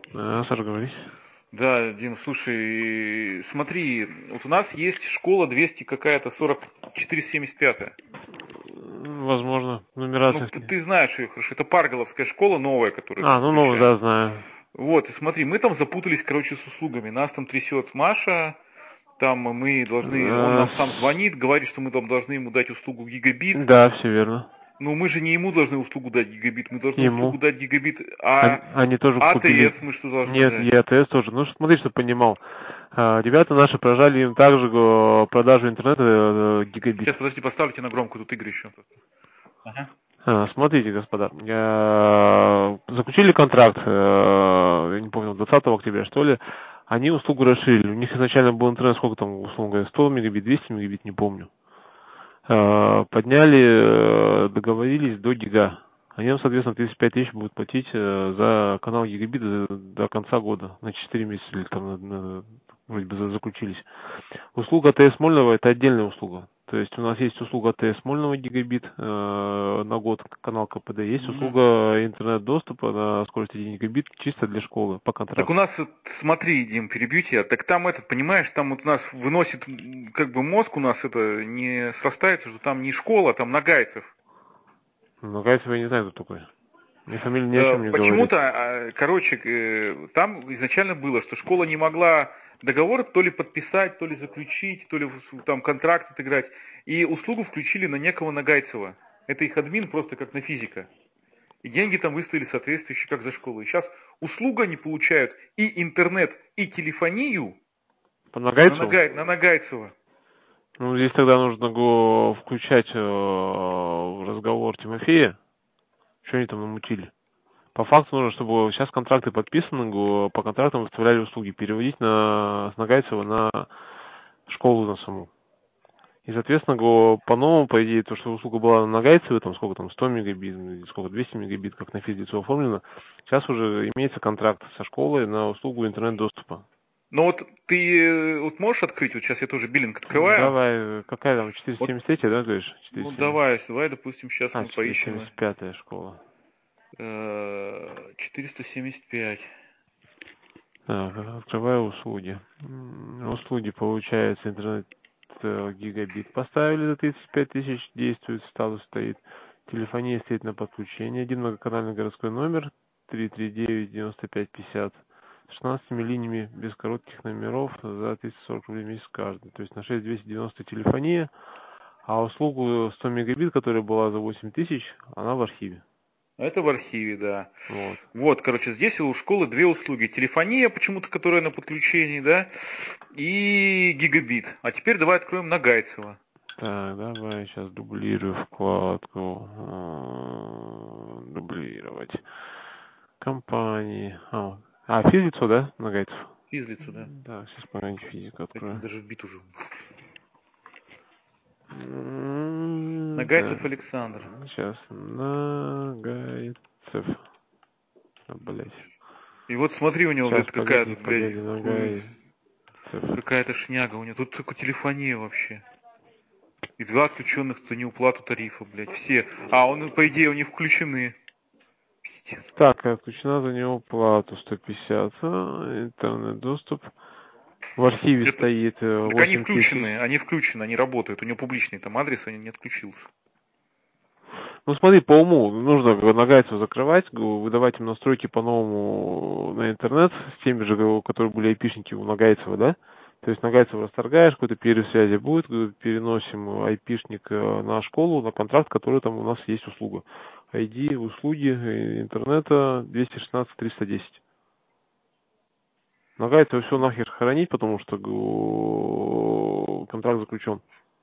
Саша, говори. Да, Дим, слушай, смотри, вот у нас есть школа 200 какая-то, 4475. Возможно, Ну, нумерация. ты знаешь ее хорошо, это Парголовская школа новая, которую мы Ну новый, да, включаем. знаю. Вот, и смотри, мы там запутались, короче, с услугами. Нас там трясет Маша, там мы должны, он Э, нам сам звонит, говорит, что мы там должны ему дать услугу гигабит. Да, все верно. Но мы же не ему должны услугу дать гигабит, мы должны Ему. услугу дать гигабит, а Они тоже купили. АТС мы что должны Нет, и дать? АТС тоже. Ну, смотри, чтобы понимал. Ребята наши прожали им также продажу интернета гигабит. Сейчас, подожди, поставлю тебя на громкую, тут Игорь еще. Ага. Смотрите, господа, заключили контракт, я не помню, 20 октября, что ли, они услугу расширили. У них изначально был интернет, сколько там, условно говоря, 100 мегабит, 200 мегабит, не помню. Подняли, договорились до гига. Они нам, соответственно, 35 тысяч будут платить за канал гигабит до конца года, на 4 месяца или там вроде бы заключились. Услуга АТС Мольного — это отдельная услуга. То есть у нас есть услуга АТС Мольного гигабит на год, канал КПД, есть услуга интернет-доступа на скорость 1 гигабит чисто для школы по Так у контракту. нас, смотри, Дим, перебью тебя, так там этот, понимаешь, там вот у нас выносит, как бы мозг у нас это не срастается, что там не школа, там Нагайцев. Но кажется, я не знаю, кто такой. Мне фамилия ни о чем не говорит. Почему-то, короче, там изначально было, что школа не могла договор то ли подписать, то ли заключить, то ли там контракт отыграть. И услугу включили на некого Нагайцева. Это их админ просто как на физика. И деньги там выставили соответствующие, как за школу. И сейчас услугу они получают и интернет, и телефонию По на, Нагайцеву? На Нагайцева. Ну, здесь тогда нужно включать в разговор Тимофея, что они там намутили. По факту нужно, чтобы сейчас контракты подписаны, по контрактам выставляли услуги, переводить с Нагайцева на школу на саму. И, соответственно, по-новому, по идее, то, что услуга была на Нагайцеве, там сколько там, 100 мегабит, сколько, 200 мегабит, как на физлицо оформлено, сейчас уже имеется контракт со школой на услугу интернет-доступа. Но вот ты вот можешь открыть, вот сейчас я тоже биллинг открываю. Давай, какая там, Вот, 473, да, говоришь? ну 470. давай, допустим, сейчас мы поищем 475 школа. 475. Так, открываю услуги. Услуги, получается, интернет гигабит поставили за 35 тысяч, действует, статус стоит. Телефония стоит на подключение. Один многоканальный городской номер 339-95-50. С 16 линиями без коротких номеров за 340 рублей в месяц каждый. То есть на 6290 телефония, а услугу 100 мегабит, которая была за 8 тысяч, она в архиве. Это в архиве, да. Вот. Вот, короче, здесь у школы две услуги. Телефония, почему-то, которая на подключении, да, и гигабит. А теперь давай откроем Нагайцева. Так, давай сейчас дублирую вкладку. Дублировать. Компании. Физлицо, да, Нагайцев? Физлицо, да. Да, сейчас погоди, физику Это открою. даже вбит уже. Так, Нагайцев Александр. сейчас. Нагайцев. Блять. И вот смотри, у него, Сейчас, блядь, погоди, какая-то, блядь, Нагайцев. какая-то шняга у него. Тут только телефония вообще. И два отключенных за неуплату тарифа, блядь. Все. А, он, по идее, у них включены. Пиздец. Так, отключена за него плату 150. Интернет-доступ. В архиве Это, стоит так 8 тысяч. они включены, они работают. У него публичный там адрес, они не отключился. Ну смотри, по уму нужно Нагайцев закрывать, выдавать им настройки по-новому на интернет с теми же, которые были айпишники у Нагайцева, да? То есть Нагайцева расторгаешь, какой-то перерыв связи будет, переносим айпишник на школу, на контракт, который там у нас есть услуга. ID услуги интернета 216-310. Нагайцева все нахер хоронить, потому что контракт заключен.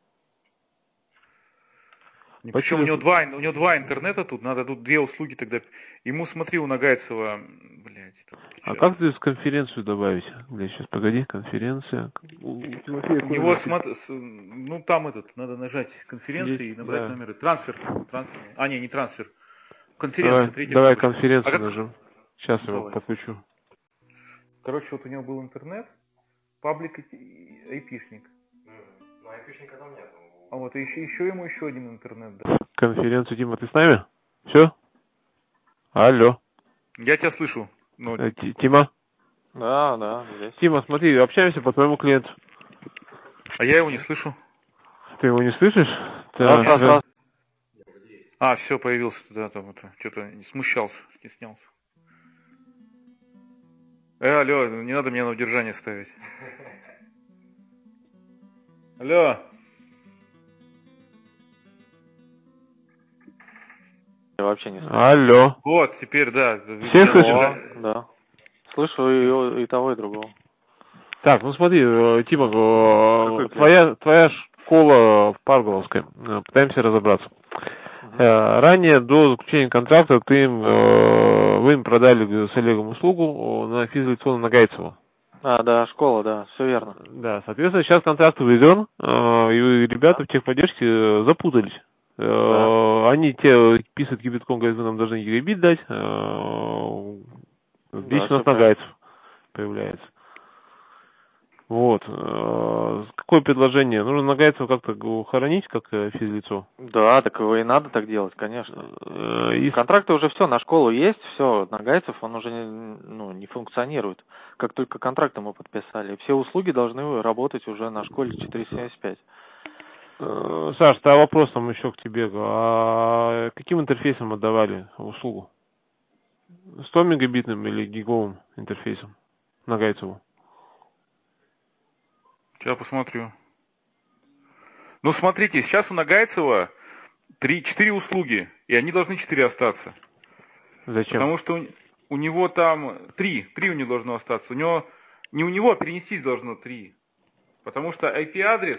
И причем Почему? у него два интернета тут, надо тут две услуги тогда. Ему, смотри, у Нагайцева, блядь, А сейчас. как здесь конференцию добавить? Бля, сейчас погоди, конференция. У Тимофея У какой него, номер? ну там этот, надо нажать Есть, конференции и набрать да. номеры. Трансфер. А, не трансфер. Конференция, третья Давай кнопочка. А конференцию как? нажмем. Сейчас Ну его давай. подключу. Короче, вот у него был интернет, паблик и айпишник. Ну, айпишника там нет. А вот еще ему еще один интернет, да. Конференцию, Дима, ты с нами? Все? Алло. Я тебя слышу. Ну, Тима? Да, здесь. Тима, смотри, общаемся по твоему клиенту. а я его не слышу. Ты его не слышишь? Раз. А, все, появился, да, там это, что-то смущался, стеснялся. Алло, не надо меня на удержание ставить. Алло. Я вообще не слышу. Алло. Вот, теперь, да. Всех слышишь? Да. Слышу и того, и другого. Так, ну смотри, Тима, Какой твоя школа в Парголовской. Пытаемся разобраться. Ранее, до заключения контракта, вы им продали с Олегом услугу на физлицо Нагайцева. Да, школа, да, все верно. Да, соответственно, сейчас контракт введен, и ребята в техподдержке запутались. Да. Они те писают кипятком, говорят, вы нам должны гигабит дать. Здесь у нас Нагайцев появляется. Вот. Какое предложение? Нужно Нагайцева как-то хоронить, как физлицо? Да, так его и надо так делать, конечно. Контракты уже все, на школу есть, все, Нагайцев, он уже не функционирует. Как только контракты мы подписали. Все услуги должны работать уже на школе 475. Саш, а вопрос там еще к тебе. А каким интерфейсом отдавали услугу? 100 мегабитным или гиговым интерфейсом Нагайцеву? Сейчас посмотрю. Ну, смотрите, сейчас у Нагайцева 4 услуги, и они должны 4 остаться. Зачем? Потому что у него там 3 у него должно остаться. У него, не у него, а перенестись должно 3. Потому что IP-адрес,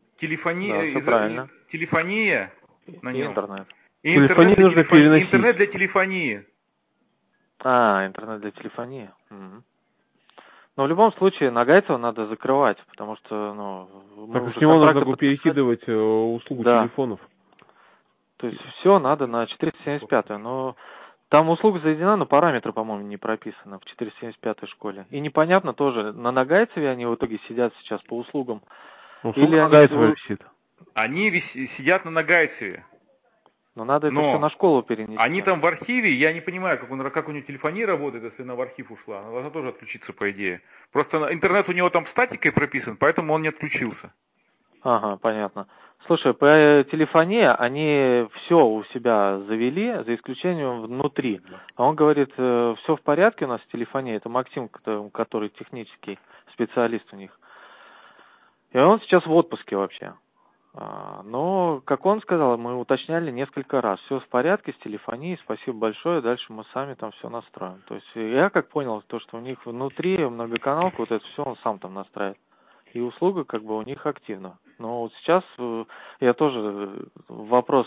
телефония на нем. Интернет. И интернет для телефонии. Интернет для телефонии. Угу. Но в любом случае Нагайцева надо закрывать, потому что, так с него нужно перекидывать услугу телефонов. То есть все надо на 475, но там услуга заведена, но параметры, по-моему, не прописаны в 475 школе. И непонятно тоже, на Нагайцеве они в итоге сидят сейчас по услугам. Услуга Нагайцева висит. Они сидят на Нагайцеве. Но надо это все на школу перенести. Они там в архиве, я не понимаю, как у него телефония работает, если она в архив ушла. Она должна тоже отключиться, по идее. Просто интернет у него там статикой прописан, поэтому он не отключился. Ага, понятно. Слушай, по телефонии они все у себя завели, за исключением внутри. А он говорит, все в порядке у нас с телефонией. Это Максим, который технический специалист у них. И он сейчас в отпуске вообще. Но, как он сказал, мы уточняли несколько раз. Все в порядке с телефонией, спасибо большое, дальше мы сами там все настроим. То есть я как понял, то, что у них внутри многоканалка, вот это все он сам там настраивает. И услуга как бы у них активна. Но вот сейчас я тоже в вопрос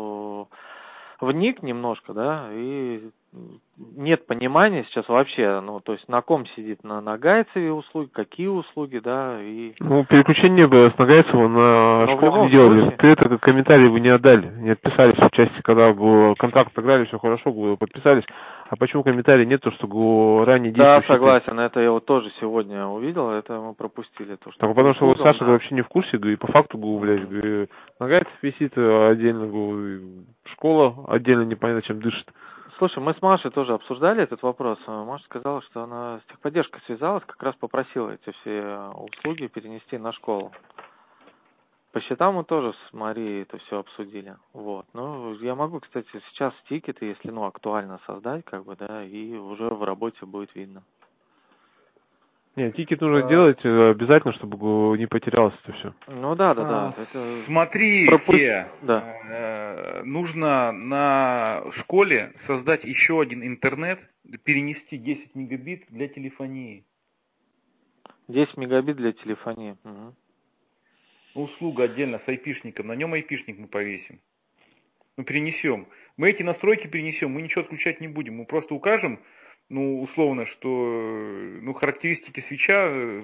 вник немножко, да, и нет понимания сейчас вообще, то есть на ком сидит, на Нагайцеве услуги, какие услуги, да, и... Переключение с Нагайцева на школу не делали. Ты это как комментарий вы не отдали, не отписались в части, когда контракт сыграли, все хорошо, подписались. А почему комментарий нет, то что ранее действующий... Да, согласен, это я вот тоже сегодня увидел, это мы пропустили. То, что потому что Саша вообще не в курсе, и по факту, блядь, Нагайцев висит отдельно, школа отдельно непонятно чем дышит. Слушай, мы с Машей тоже обсуждали этот вопрос. Маша сказала, что она с техподдержкой связалась, как раз попросила эти все услуги перенести на школу. По счетам мы тоже с Марией это все обсудили. Вот. Ну, я могу, кстати, сейчас тикеты, если, актуально создать, и уже в работе будет видно. Нет, тикет нужно делать обязательно, чтобы не потерялось это все. Да. Это... Смотрите, нужно на школе создать еще один интернет, перенести 10 мегабит для телефонии. 10 мегабит для телефонии. Угу. Услуга отдельно с айпишником, на нем айпишник мы повесим. Мы перенесем. Мы эти настройки перенесем, мы ничего отключать не будем. Мы просто укажем, условно, что характеристики свитча,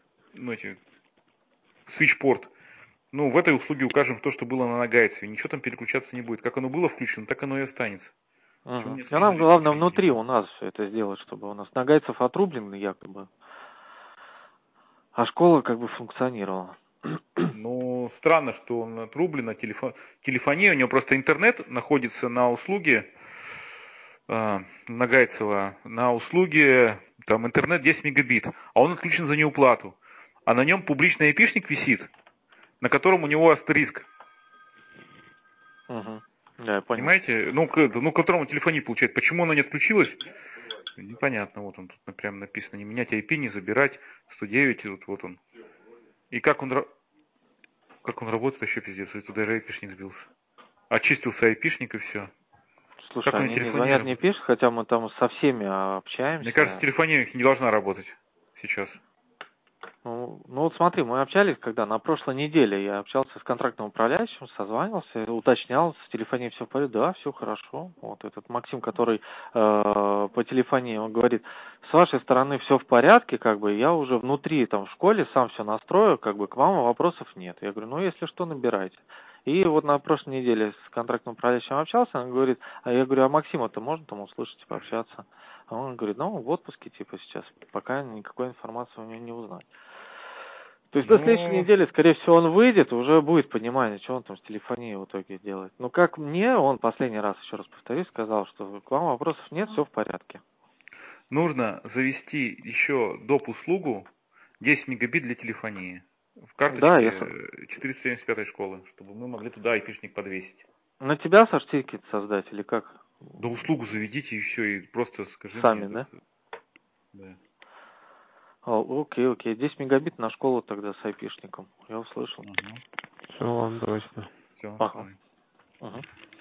свитчпорт, в этой услуге укажем то, что было на Нагайцеве. Ничего там переключаться не будет. Как оно было включено, так оно и останется. Угу. А нам главное внутри у нас все это сделать, чтобы у нас Нагайцев отрублен якобы, а школа функционировала. Странно, что он отрублен, телефония, у него просто интернет находится на услуге, Нагайцева на услуги там интернет 10 мегабит, а он отключен за неуплату. А на нем публичный айпишник висит, на котором у него астериск. Угу. Да, я понял. Понимаете? Ну, к которому телефония получает. Почему она не отключилась? Непонятно. Вот он тут прям написано. Не менять IP, не забирать. 109, вот он. И как он работает, вообще пиздец. И туда же айпишник сбился. Очистился айпишник и все. Слушай, Как он на они не телефоне звонят, не работает? пишут, хотя мы там со всеми общаемся. Мне кажется, телефония не должна работать сейчас. Ну вот смотри, мы общались, когда на прошлой неделе я общался с контрактным управляющим, созванивался, уточнял, с телефонией все в порядке, да, все хорошо. Вот этот Максим, который по телефонии, он говорит, с вашей стороны все в порядке, как бы я уже внутри там в школе сам все настрою, как бы к вам вопросов нет. Я говорю, ну если что, набирайте. И вот на прошлой неделе с контрактным управляющим общался, он говорит, а я говорю, а Максима-то можно там услышать, пообщаться? А он говорит, ну в отпуске типа сейчас, пока никакой информации у него не узнать. То есть до следующей недели, скорее всего, он выйдет, и уже будет понимание, что он там с телефонией в итоге делает. Но как мне, он последний раз, еще раз повторюсь, сказал, что к вам вопросов нет, все в порядке. Нужно завести еще доп. Услугу 10 мегабит для телефонии в Да, карточке 475 школы, чтобы мы могли туда айпишник подвесить. На тебя, Саш, тикет создать или как? Да услугу заведите и все, и просто скажи Сами, мне. да? Да. Окей. 10 мегабит на школу тогда с айпишником. Я услышал. Угу. Все, ладно, давайте. Все, Ага. давай. Угу.